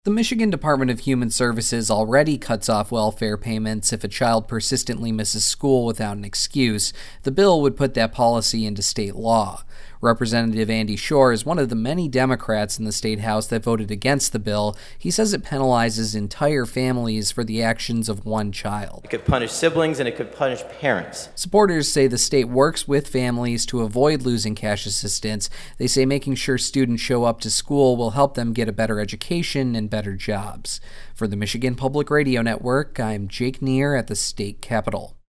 The Michigan Department of Human Services already cuts off welfare payments if a child persistently misses school without an excuse. The bill would put that policy into state law. Representative Andy Shore is one of the many Democrats in the state house that voted against the bill. He says it penalizes entire families for the actions of one child. It could punish siblings and it could punish parents. Supporters say the state works with families to avoid losing cash assistance. They say making sure students show up to school will help them get a better education and better jobs. For the Michigan Public Radio Network, I'm Jake Neer at the state capitol.